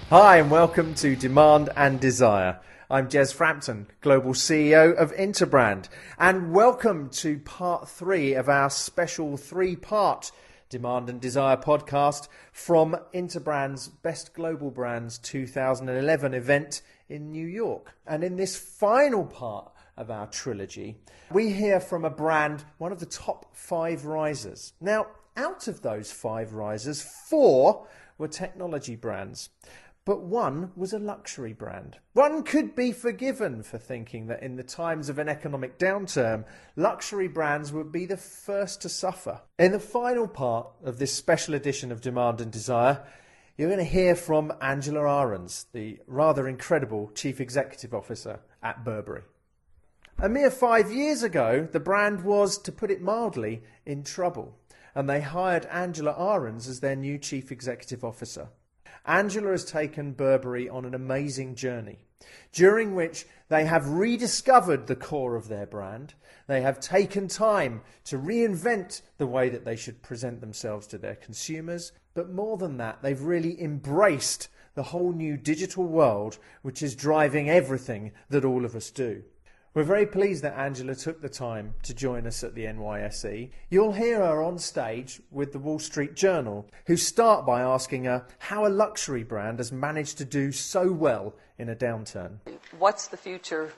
Hi and welcome to Demand and Desire. I'm Jez Frampton, Global CEO of Interbrand, and welcome to part 3 of our special 3-part Demand and Desire podcast from Interbrand's Best Global Brands 2011 event in New York. And in this final part of our trilogy, we hear from a brand, one of the top 5 risers. Now, out of those 5 risers, 4 were technology brands. But one was a luxury brand. One could be forgiven for thinking that in the times of an economic downturn, luxury brands would be the first to suffer. In the final part of this special edition of Demand and Desire, you're going to hear from Angela Ahrens, the rather incredible Chief Executive Officer at Burberry. A mere 5 years ago, the brand was, to put it mildly, in trouble, and they hired Angela Ahrens as their new Chief Executive Officer. Angela has taken Burberry on an amazing journey, during which they have rediscovered the core of their brand. They have taken time to reinvent the way that they should present themselves to their consumers. But more than that, they've really embraced the whole new digital world, which is driving everything that all of us do. We're very pleased that Angela took the time to join us at the NYSE. You'll hear her on stage with the Wall Street Journal, who start by asking her how a luxury brand has managed to do so well in a downturn. What's the future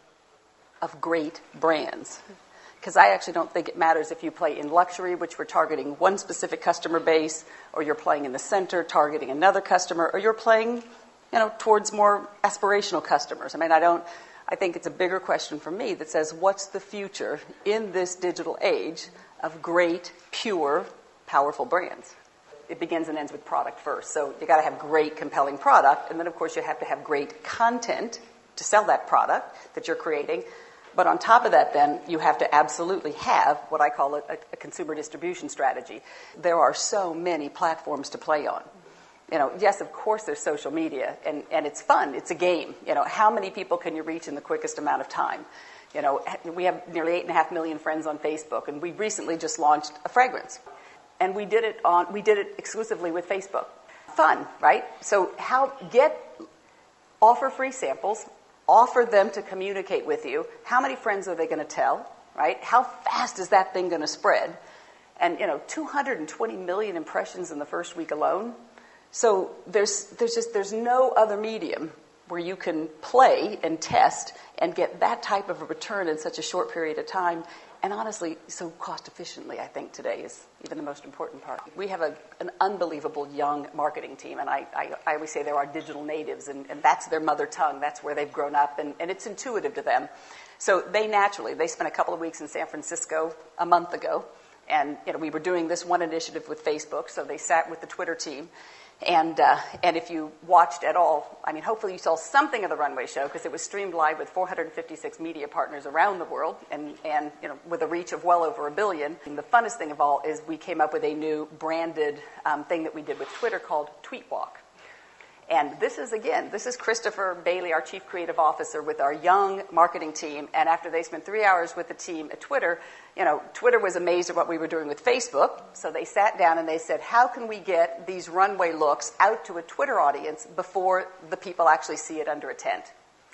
of great brands? Because I actually don't think it matters if you play in luxury, which we're targeting one specific customer base, or you're playing in the center, targeting another customer, or you're playing, towards more aspirational customers. I think it's a bigger question for me that says, what's the future in this digital age of great, pure, powerful brands? It begins and ends with product first. So you got to have great, compelling product. And then, of course, you have to have great content to sell that product that you're creating. But on top of that, then, you have to absolutely have what I call a consumer distribution strategy. There are so many platforms to play on. Yes, of course, there's social media, and it's fun. It's a game. How many people can you reach in the quickest amount of time? We have nearly 8.5 million friends on Facebook, and we recently just launched a fragrance, and we did it exclusively with Facebook. Fun, right? So offer free samples, offer them to communicate with you. How many friends are they going to tell, right? How fast is that thing going to spread? And 220 million impressions in the first week alone. So there's no other medium where you can play and test and get that type of a return in such a short period of time. And honestly, so cost efficiently, I think today is even the most important part. We have an unbelievable young marketing team, and I always say they're our digital natives, and that's their mother tongue. That's where they've grown up, and it's intuitive to them. So they spent a couple of weeks in San Francisco a month ago, and we were doing this one initiative with Facebook, so they sat with the Twitter team. And if you watched at all, hopefully you saw something of the runway show because it was streamed live with 456 media partners around the world and with a reach of well over 1 billion. And the funnest thing of all is we came up with a new branded thing that we did with Twitter called Tweet Walk. And this is Christopher Bailey, our Chief Creative Officer, with our young marketing team. And after they spent 3 hours with the team at Twitter, Twitter was amazed at what we were doing with Facebook. So they sat down and they said, how can we get these runway looks out to a Twitter audience before the people actually see it under a tent?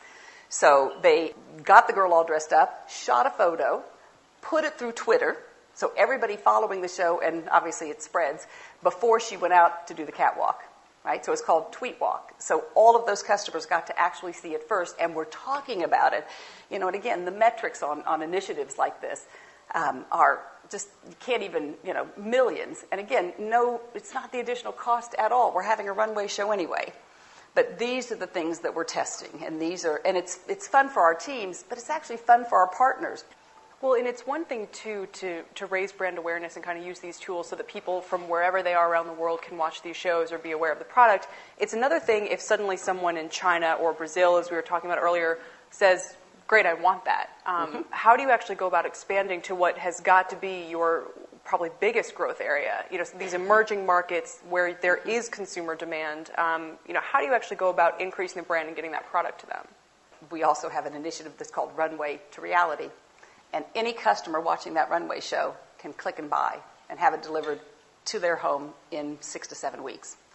So they got the girl all dressed up, shot a photo, put it through Twitter, so everybody following the show, and obviously it spreads, before she went out to do the catwalk. Right? So it's called Tweet Walk. So all of those customers got to actually see it first, and we're talking about it. And again, the metrics on initiatives like this are just, you can't even, millions. And again, no, it's not the additional cost at all. We're having a runway show anyway. But these are the things that we're testing, and it's fun for our teams, but it's actually fun for our partners. Well, and it's one thing, too, to raise brand awareness and kind of use these tools so that people from wherever they are around the world can watch these shows or be aware of the product. It's another thing if suddenly someone in China or Brazil, as we were talking about earlier, says, great, I want that. How do you actually go about expanding to what has got to be your probably biggest growth area? These emerging markets where there is consumer demand. How do you actually go about increasing the brand and getting that product to them? We also have an initiative that's called Runway to Reality. And any customer watching that runway show can click and buy and have it delivered to their home in 6 to 7 weeks.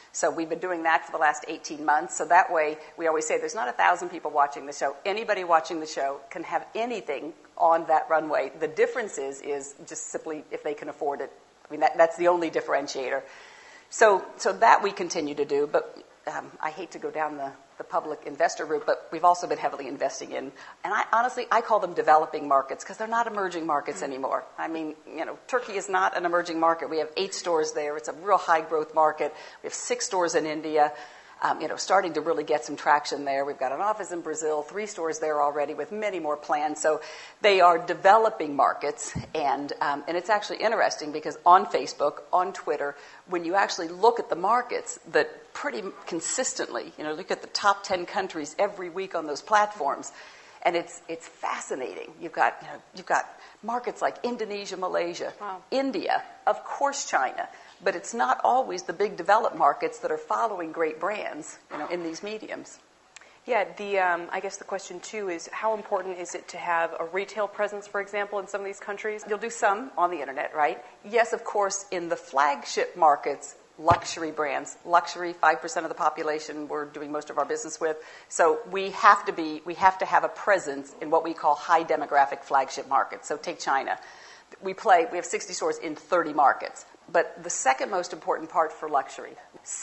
So we've been doing that for the last 18 months. So that way, we always say there's not 1,000 people watching the show. Anybody watching the show can have anything on that runway. The difference is just simply if they can afford it. I mean, that's the only differentiator. So that we continue to do, but I hate to go down the public investor route, but we've also been heavily investing in, and I call them developing markets because they're not emerging markets anymore. I mean, Turkey is not an emerging market. We have 8 stores there. It's a real high growth market. We have 6 stores in India. Starting to really get some traction there. We've got an office in Brazil, 3 stores there already with many more planned. So they are developing markets, and it's actually interesting because on Facebook, on Twitter, when you actually look at the markets that pretty consistently, look at the top 10 countries every week on those platforms, and it's fascinating. You've got markets like Indonesia, Malaysia, wow. India, of course China. But it's not always the big developed markets that are following great brands, in these mediums. Yeah, I guess the question too is how important is it to have a retail presence, for example, in some of these countries? You'll do some on the internet, right? Yes, of course, in the flagship markets, luxury brands, 5% of the population we're doing most of our business with. So we have to have a presence in what we call high demographic flagship markets. So take China. We have 60 stores in 30 markets. But the second most important part for luxury,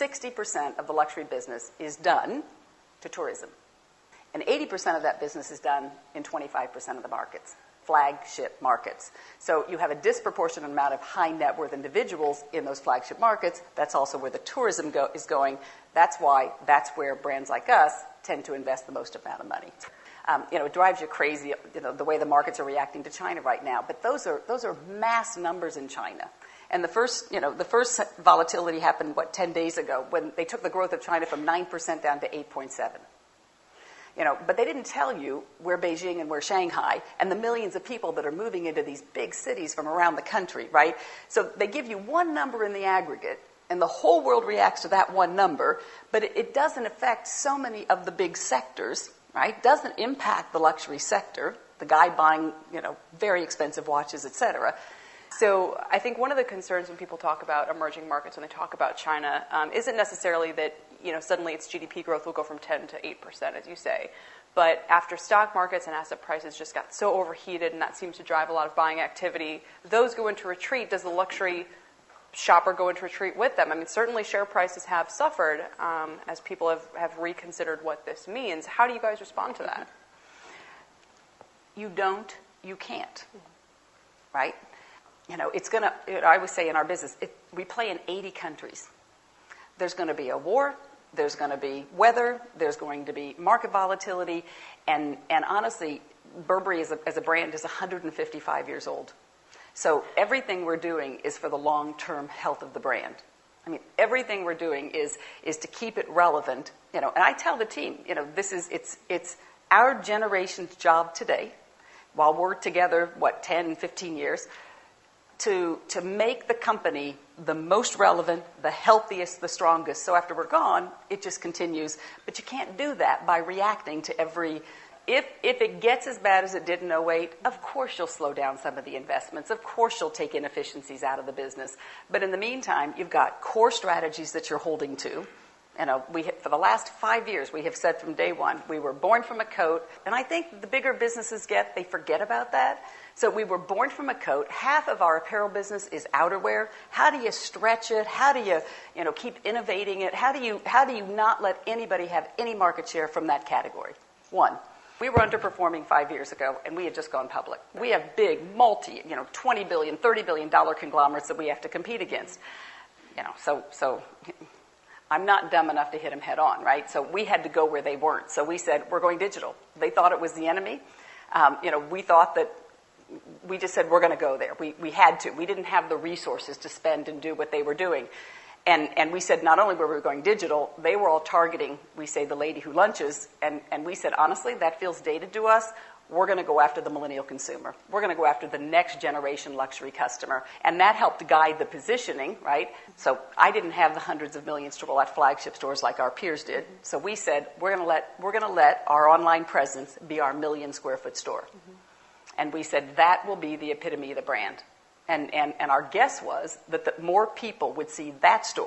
60% of the luxury business is done to tourism. And 80% of that business is done in 25% of the markets, flagship markets. So you have a disproportionate amount of high net worth individuals in those flagship markets. That's also where the tourism is going. That's where brands like us tend to invest the most amount of money. It drives you crazy, the way the markets are reacting to China right now. But those are mass numbers in China. And the first volatility happened, 10 days ago, when they took the growth of China from 9% down to 8.7%. But they didn't tell you where Beijing and where Shanghai and the millions of people that are moving into these big cities from around the country, right? So they give you one number in the aggregate, and the whole world reacts to that one number, but it doesn't affect so many of the big sectors, right? Doesn't impact the luxury sector, the guy buying, very expensive watches, et cetera. So I think one of the concerns when people talk about emerging markets, when they talk about China, isn't necessarily that suddenly its GDP growth will go from 10 to 8%, as you say. But after stock markets and asset prices just got so overheated, and that seems to drive a lot of buying activity, those go into retreat. Does the luxury shopper go into retreat with them? I mean, certainly share prices have suffered as people have reconsidered what this means. How do you guys respond to that? You can't, right? I always say in our business, we play in 80 countries. There's going to be a war, there's going to be weather, there's going to be market volatility, and honestly, Burberry as a brand is 155 years old. So everything we're doing is for the long-term health of the brand. I mean, everything we're doing is to keep it relevant, and I tell the team, it's our generation's job today, while we're together, 10, 15 years, to make the company the most relevant, the healthiest, the strongest. So after we're gone, it just continues. But you can't do that by reacting to every... If it gets as bad as it did in 2008, of course you'll slow down some of the investments. Of course you'll take inefficiencies out of the business. But in the meantime, you've got core strategies that you're holding to. For the last 5 years, we have said from day one, we were born from a coat. And I think the bigger businesses they forget about that. So we were born from a coat. Half of our apparel business is outerwear. How do you stretch it? How do you, keep innovating it? How do you not let anybody have any market share from that category? One, we were underperforming 5 years ago, and we had just gone public. We have big, $20 billion, $30 billion conglomerates that we have to compete against. So I'm not dumb enough to hit them head on, right? So we had to go where they weren't. So we said, we're going digital. They thought it was the enemy. We thought that we just said, we're going to go there. We had to. We didn't have the resources to spend and do what they were doing. And we said, not only were we going digital, they were all targeting, we say, the lady who lunches. And we said, honestly, that feels dated to us. We're going to go after the millennial consumer. We're going to go after the next generation luxury customer. And that helped guide the positioning, right? So I didn't have the hundreds of millions to roll out flagship stores like our peers did. So we said, we're going to let our online presence be our 1 million square foot store. Mm-hmm. And we said, that will be the epitome of the brand. And our guess was that more people would see that store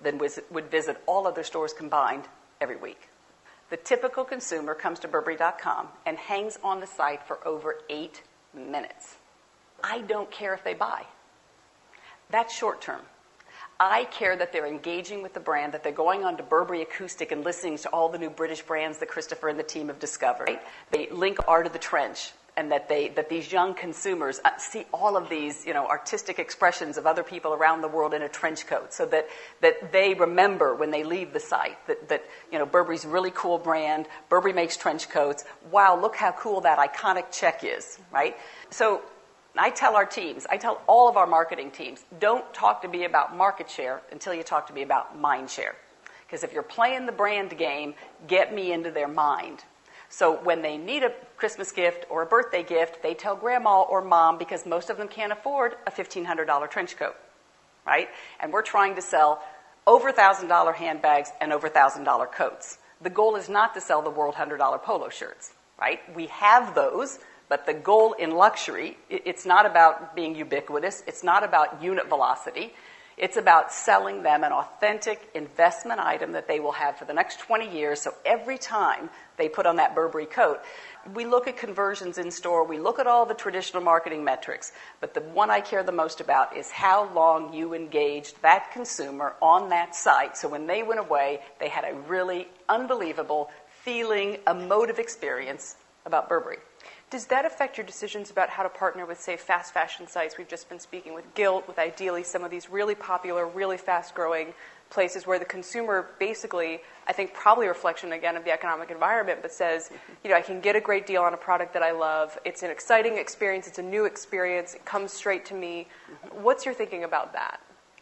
than would visit all other stores combined every week. The typical consumer comes to Burberry.com and hangs on the site for over 8 minutes. I don't care if they buy. That's short term. I care that they're engaging with the brand, that they're going on to Burberry Acoustic and listening to all the new British brands that Christopher and the team have discovered. Right? They link Art of the Trench, and that these young consumers see all of these, artistic expressions of other people around the world in a trench coat, so that they remember when they leave the site that Burberry's a really cool brand. Burberry makes trench coats. Wow, look how cool that iconic check is, right? So I tell our teams, I tell all of our marketing teams, don't talk to me about market share until you talk to me about mind share. Because if you're playing the brand game, get me into their mind. So when they need a Christmas gift or a birthday gift, they tell grandma or mom, because most of them can't afford a $1,500 trench coat, right? And we're trying to sell over $1,000 handbags and over $1,000 coats. The goal is not to sell the world $100 polo shirts, right? We have those. But the goal in luxury, it's not about being ubiquitous. It's not about unit velocity. It's about selling them an authentic investment item that they will have for the next 20 years. So every time they put on that Burberry coat, we look at conversions in store. We look at all the traditional marketing metrics. But the one I care the most about is how long you engaged that consumer on that site. So when they went away, they had a really unbelievable feeling, emotive experience about Burberry. Does that affect your decisions about how to partner with, say, fast fashion sites? We've just been speaking with Gilt, with Ideally, some of these really popular, really fast-growing places where the consumer basically, I think probably a reflection, again, of the economic environment, but says, I can get a great deal on a product that I love. It's an exciting experience. It's a new experience. It comes straight to me. Mm-hmm. What's your thinking about that?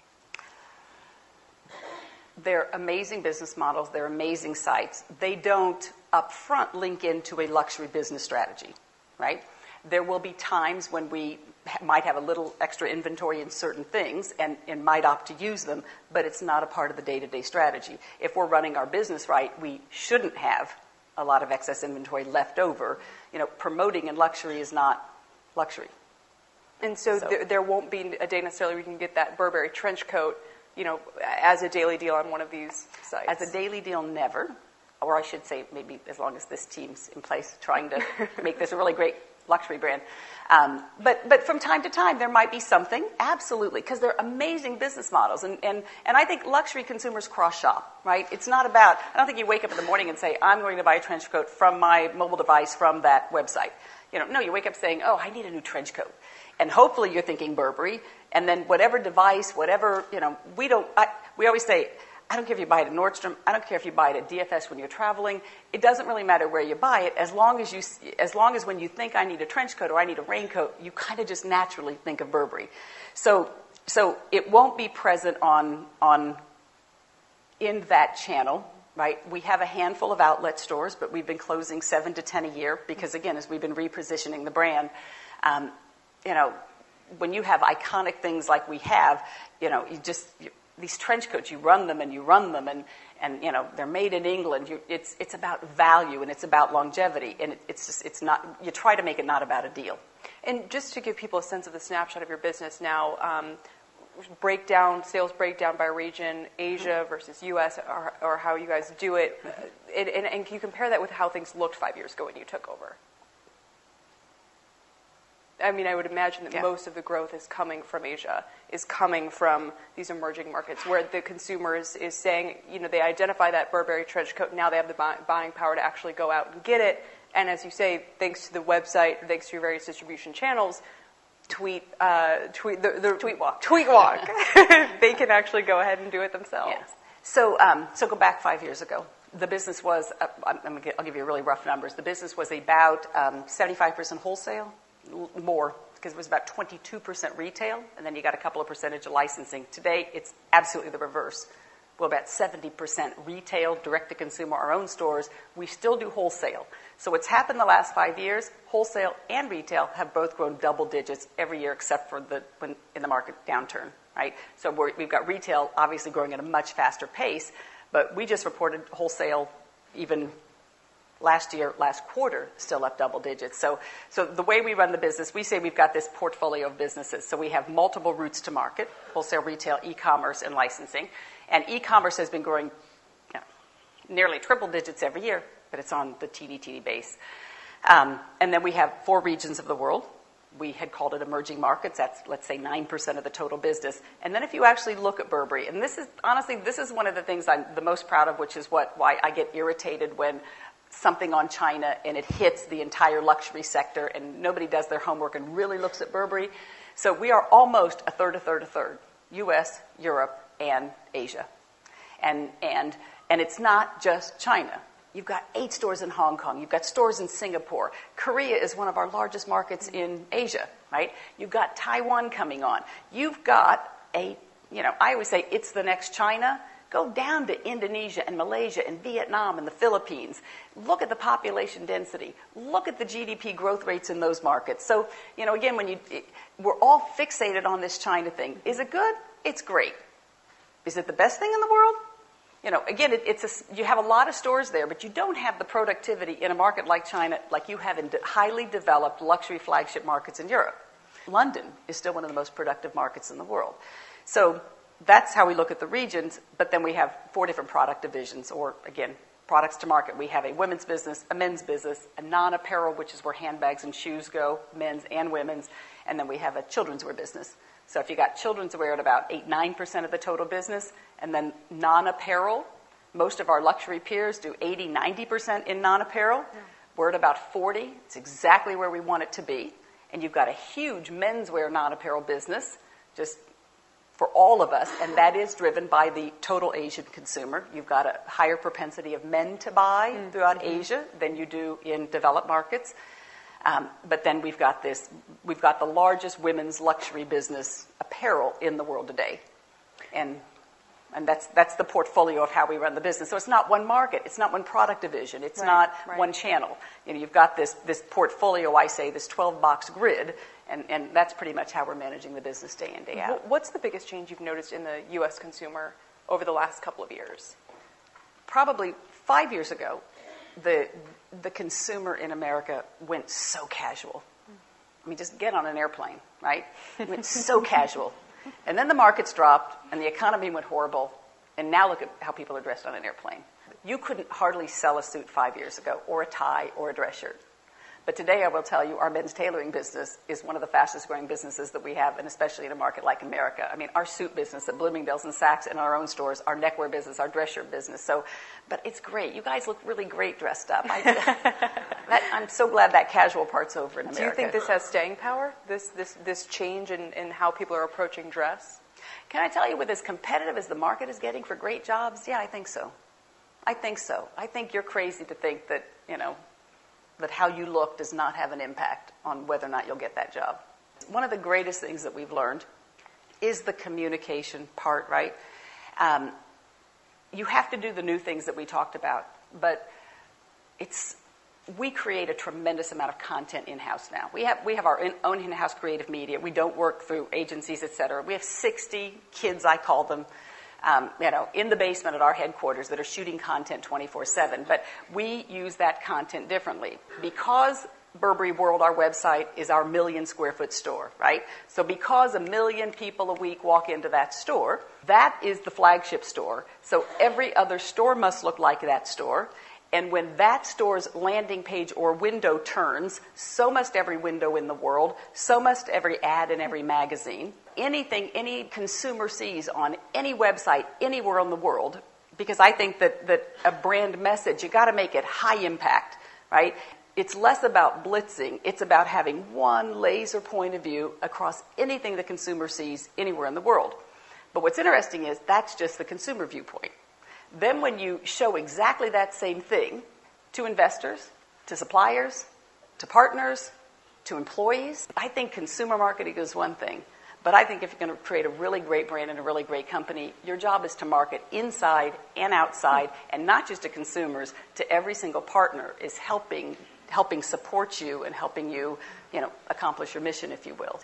They're amazing business models. They're amazing sites. They don't upfront link into a luxury business strategy. Right? There will be times when we might have a little extra inventory in certain things and might opt to use them, but it's not a part of the day-to-day strategy. If we're running our business right, we shouldn't have a lot of excess inventory left over. Promoting in luxury is not luxury. And so there won't be a day necessarily we can get that Burberry trench coat, as a daily deal on one of these sites. As a daily deal, never. Or I should say, maybe as long as this team's in place trying to make this a really great luxury brand. But from time to time, there might be something, absolutely, because they're amazing business models. And I think luxury consumers cross-shop, right? It's not about, I don't think you wake up in the morning and say, I'm going to buy a trench coat from my mobile device from that website. No, you wake up saying, oh, I need a new trench coat. And hopefully you're thinking Burberry, and then whatever device, whatever, we always say, I don't care if you buy it at Nordstrom. I don't care if you buy it at DFS when you're traveling. It doesn't really matter where you buy it, as long as when you think I need a trench coat or I need a raincoat, you kind of just naturally think of Burberry. So it won't be present in that channel, right? We have a handful of outlet stores, but we've been closing 7 to 10 a year because, again, as we've been repositioning the brand, when you have iconic things like we have, these trench coats, you run them, and they're made in England. It's about value and it's about longevity, and it's not. You try to make it not about a deal. And just to give people a sense of the snapshot of your business now, sales breakdown by region, Asia versus U.S., or how you guys do it, and can you compare that with how things looked 5 years ago when you took over? I mean, I would imagine that most of the growth is coming from Asia, is coming from these emerging markets where the consumer is saying, they identify that Burberry trench coat, now they have the buying power to actually go out and get it. And as you say, thanks to the website, thanks to your various distribution channels, Tweet Walk, they can actually go ahead and do it themselves. Yes. So go back 5 years ago. The business was, I'll give you really rough numbers. The business was about 75% wholesale. More, because it was about 22% retail, and then you got a couple of percentage of licensing. Today, it's absolutely the reverse. We're about 70% retail, direct-to-consumer, our own stores. We still do wholesale. So what's happened the last 5 years, wholesale and retail have both grown double digits every year except for when in the market downturn, right? So we've got retail obviously growing at a much faster pace, but we just reported wholesale even last quarter, still up double digits. So the way we run the business, we say we've got this portfolio of businesses. So we have multiple routes to market, wholesale, retail, e-commerce, and licensing. And e-commerce has been growing nearly triple digits every year, but it's on the teeny base. And then we have 4 regions of the world. We had called it emerging markets. That's, let's say, 9% of the total business. And then if you actually look at Burberry, and this is, honestly, this is one of the things I'm the most proud of, which is why I get irritated when something on China and it hits the entire luxury sector and nobody does their homework and really looks at Burberry. So we are almost a third, U.S., Europe, and Asia. And it's not just China. You've got 8 stores in Hong Kong. You've got stores in Singapore. Korea is one of our largest markets in Asia, right? You've got Taiwan coming on. You've got I always say it's the next China. Go down to Indonesia and Malaysia and Vietnam and the Philippines. Look at the population density. Look at the GDP growth rates in those markets. So, again, we're all fixated on this China thing. Is it good? It's great. Is it the best thing in the world? Again, you have a lot of stores there, but you don't have the productivity in a market like China like you have in highly developed luxury flagship markets in Europe. London is still one of the most productive markets in the world. So that's how we look at the regions, but then we have 4 different product divisions, or, again, products to market. We have a women's business, a men's business, a non-apparel, which is where handbags and shoes go, men's and women's, and then we have a children's wear business. So if you got children's wear at about 8-9% of the total business, and then non-apparel, most of our luxury peers do 80-90% in non-apparel. Yeah. We're at about 40. It's exactly where we want it to be. And you've got a huge menswear non-apparel business, just for all of us, and that is driven by the total Asian consumer. You've got a higher propensity of men to buy throughout Asia than you do in developed markets. But then we've got the largest women's luxury business apparel in the world today. And that's the portfolio of how we run the business. So it's not one market, it's not one product division, it's not one channel. You've got this portfolio, I say, this 12-box grid, and that's pretty much how we're managing the business day in, day out. What's the biggest change you've noticed in the U.S. consumer over the last couple of years? Probably 5 years ago, the consumer in America went so casual. I mean, just get on an airplane, right? It went so casual. And then the markets dropped, and the economy went horrible, and now look at how people are dressed on an airplane. You couldn't hardly sell a suit 5 years ago, or a tie, or a dress shirt. But today, I will tell you, our men's tailoring business is one of the fastest growing businesses that we have, and especially in a market like America. I mean, our suit business at Bloomingdale's and Saks and our own stores, our neckwear business, our dress shirt business. But it's great. You guys look really great dressed up. I'm so glad that casual part's over in America. Do you think this has staying power, this change in how people are approaching dress? Can I tell you, with as competitive as the market is getting for great jobs, yeah, I think so. I think you're crazy to think that, that how you look does not have an impact on whether or not you'll get that job. One of the greatest things that we've learned is the communication part, right? You have to do the new things that we talked about, but we create a tremendous amount of content in-house now. We have our own in-house creative media. We don't work through agencies, et cetera. We have 60 kids, I call them, in the basement at our headquarters that are shooting content 24/7. But we use that content differently. Because Burberry World, our website, is our 1 million square foot store, right? So because 1 million people a week walk into that store, that is the flagship store. So every other store must look like that store. And when that store's landing page or window turns, so must every window in the world, so must every ad in every magazine. Anything any consumer sees on any website anywhere in the world, because I think that a brand message, you got to make it high impact, right? It's less about blitzing. It's about having one laser point of view across anything the consumer sees anywhere in the world. But what's interesting is that's just the consumer viewpoint. Then when you show exactly that same thing to investors, to suppliers, to partners, to employees, I think consumer marketing is one thing. But I think if you're going to create a really great brand and a really great company, your job is to market inside and outside, and not just to consumers, to every single partner, is helping support you and helping you, accomplish your mission, if you will.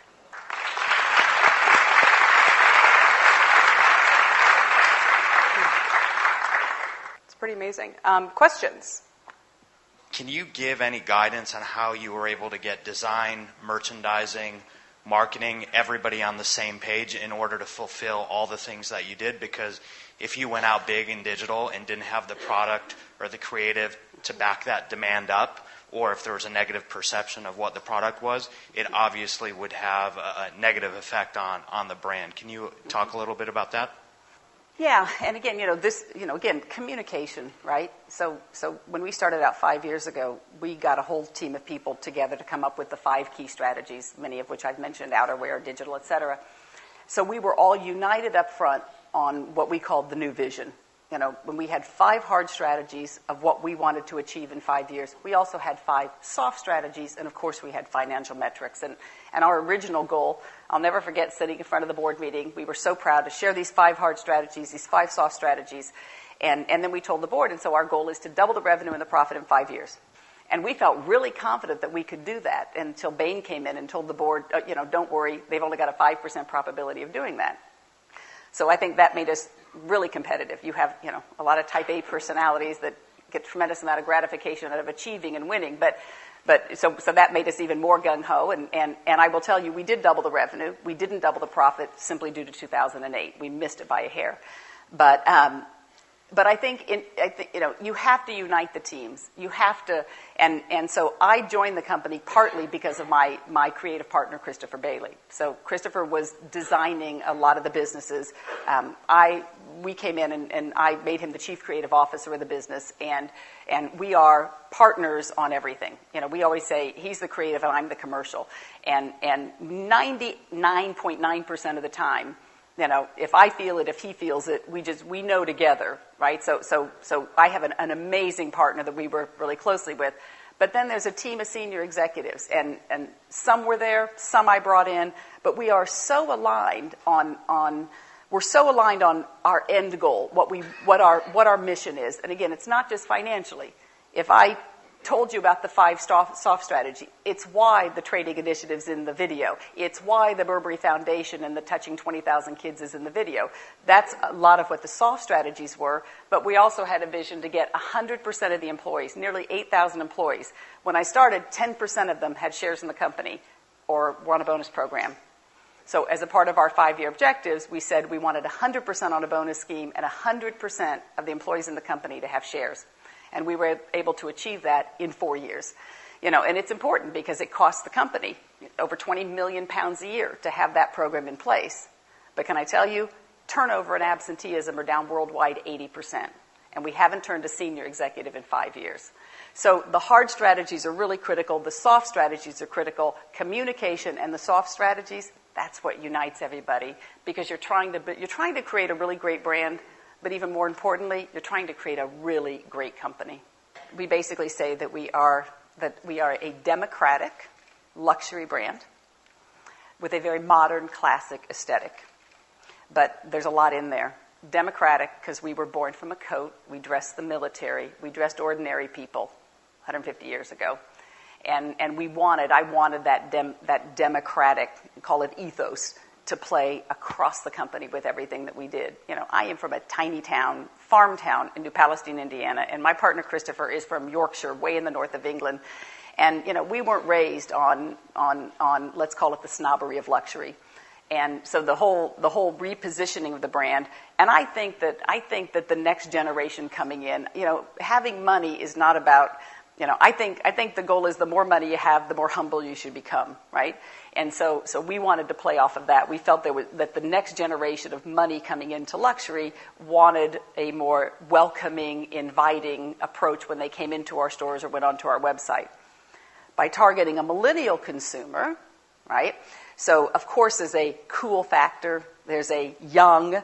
Pretty amazing. Questions? Can you give any guidance on how you were able to get design, merchandising, marketing everybody on the same page in order to fulfill all the things that you did? Because if you went out big in digital and didn't have the product or the creative to back that demand up, or if there was a negative perception of what the product was, it obviously would have a negative effect on the brand. Can you talk a little bit about that? Yeah, and again, communication, right? So when we started out 5 years ago, we got a whole team of people together to come up with the 5 key strategies, many of which I've mentioned: outerwear, digital, et cetera. So we were all united up front on what we called the new vision. When we had 5 hard strategies of what we wanted to achieve in 5 years, we also had 5 soft strategies, and of course we had financial metrics. And our original goal, I'll never forget sitting in front of the board meeting, we were so proud to share these 5 hard strategies, these 5 soft strategies, and then we told the board, and so our goal is to double the revenue and the profit in 5 years. And we felt really confident that we could do that until Bain came in and told the board, don't worry, they've only got a 5% probability of doing that. So I think that made us really competitive. You have, a lot of type A personalities that get a tremendous amount of gratification out of achieving and winning. So that made us even more gung-ho. And I will tell you, we did double the revenue. We didn't double the profit simply due to 2008. We missed it by a hair. But I think you have to unite the teams. You have to, and so I joined the company partly because of my creative partner, Christopher Bailey. So Christopher was designing a lot of the businesses. We came in and I made him the chief creative officer of the business, and we are partners on everything. We always say he's the creative and I'm the commercial, and 99.9% of the time, if I feel it, if he feels it, we know together, right? So I have an amazing partner that we work really closely with. But then there's a team of senior executives, and some were there, some I brought in, but we are so aligned on our end goal, what our mission is. And again, it's not just financially. If I told you about the 5 soft strategy, it's why the training initiative's in the video. It's why the Burberry Foundation and the Touching 20,000 Kids is in the video. That's a lot of what the soft strategies were, but we also had a vision to get 100% of the employees, nearly 8,000 employees. When I started, 10% of them had shares in the company or were on a bonus program. So as a part of our 5-year objectives, we said we wanted 100% on a bonus scheme and 100% of the employees in the company to have shares. And we were able to achieve that in 4 years. And it's important because it costs the company over £20 million a year to have that program in place. But can I tell you, turnover and absenteeism are down worldwide 80%. And we haven't turned a senior executive in 5 years. So the hard strategies are really critical. The soft strategies are critical. Communication and the soft strategies, that's what unites everybody, because you're trying to create a really great brand. But even more importantly, you're trying to create a really great company. We basically say that we are a democratic luxury brand with a very modern, classic aesthetic. But there's a lot in there. Democratic because we were born from a coat. We dressed the military. We dressed ordinary people 150 years ago. And I wanted that democratic, call it ethos, to play across the company with everything that we did. I am from a tiny town, farm town in New Palestine, Indiana, and my partner Christopher is from Yorkshire, way in the north of England. And we weren't raised on let's call it the snobbery of luxury. And so the whole repositioning of the brand, and I think that the next generation coming in, having money is not about, I think the goal is the more money you have, the more humble you should become, right? And so we wanted to play off of that. We felt that the next generation of money coming into luxury wanted a more welcoming, inviting approach when they came into our stores or went onto our website. By targeting a millennial consumer, right? So, of course, there's a cool factor. There's a young,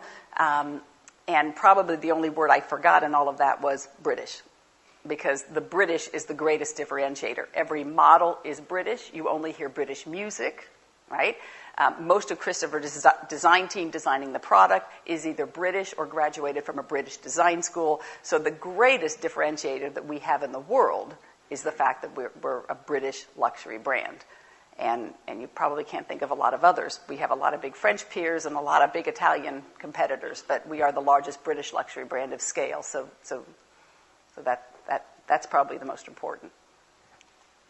and probably the only word I forgot in all of that was British. Because the British is the greatest differentiator. Every model is British. You only hear British music, right? Most of Christopher's design team designing the product is either British or graduated from a British design school. So the greatest differentiator that we have in the world is the fact that we're a British luxury brand. And you probably can't think of a lot of others. We have a lot of big French peers and a lot of big Italian competitors, but we are the largest British luxury brand of scale. So that's probably the most important.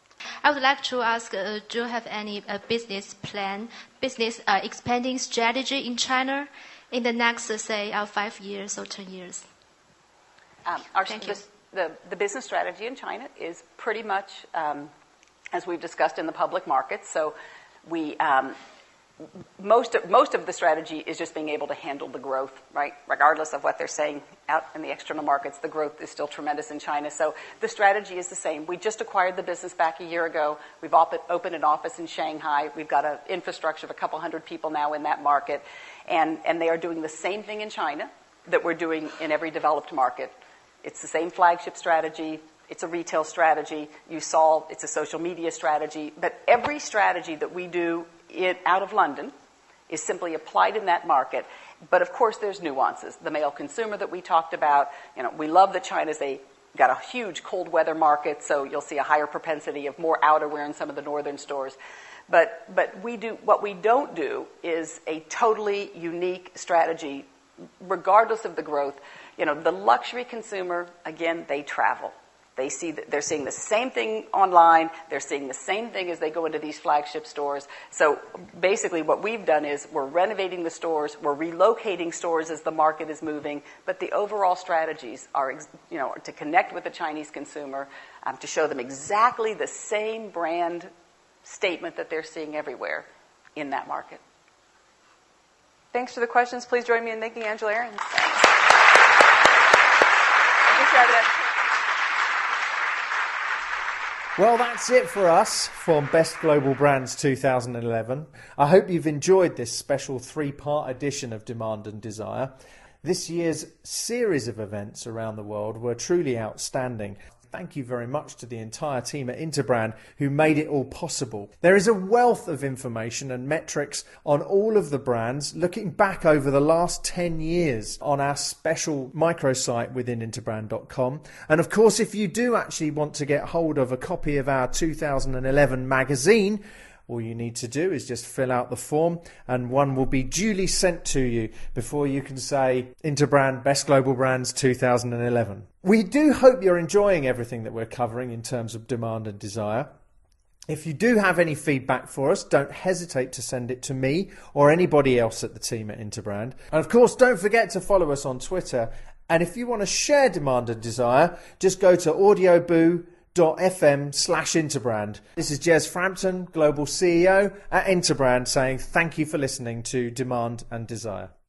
I would like to ask, do you have any business plan, business expanding strategy in China in the next, say, 5 years or 10 years? Thank you. The business strategy in China is pretty much as we've discussed in the public markets. So we most of the strategy is just being able to handle the growth, right? Regardless of what they're saying out in the external markets, the growth is still tremendous in China. So the strategy is the same. We just acquired the business back a year ago. We've opened an office in Shanghai. We've got an infrastructure of a couple hundred people now in that market. And they are doing the same thing in China that we're doing in every developed market. It's the same flagship strategy. It's a retail strategy. You saw it's a social media strategy. But every strategy that we do out of London is simply applied in that market. But of course, there's nuances. The male consumer that we talked about, we love that China's got a huge cold weather market, so you'll see a higher propensity of more outerwear in some of the northern stores. But what we don't do is a totally unique strategy, regardless of the growth. The luxury consumer, again, they travel. They're seeing the same thing online. They're seeing the same thing as they go into these flagship stores. So basically what we've done is we're renovating the stores. We're relocating stores as the market is moving. But the overall strategies are, to connect with the Chinese consumer, to show them exactly the same brand statement that they're seeing everywhere in that market. Thanks for the questions. Please join me in thanking Angela Ahrens. Well, that's it for us from Best Global Brands 2011. I hope you've enjoyed this special 3-part edition of Demand and Desire. This year's series of events around the world were truly outstanding. Thank you very much to the entire team at Interbrand who made it all possible. There is a wealth of information and metrics on all of the brands looking back over the last 10 years on our special microsite within interbrand.com. And of course, if you do actually want to get hold of a copy of our 2011 magazine, all you need to do is just fill out the form and one will be duly sent to you before you can say Interbrand Best Global Brands 2011. We do hope you're enjoying everything that we're covering in terms of Demand and Desire. If you do have any feedback for us, don't hesitate to send it to me or anybody else at the team at Interbrand. And of course, don't forget to follow us on Twitter. And if you want to share Demand and Desire, just go to audioboo.fm/Interbrand. This is Jez Frampton, Global CEO at Interbrand, saying thank you for listening to Demand and Desire.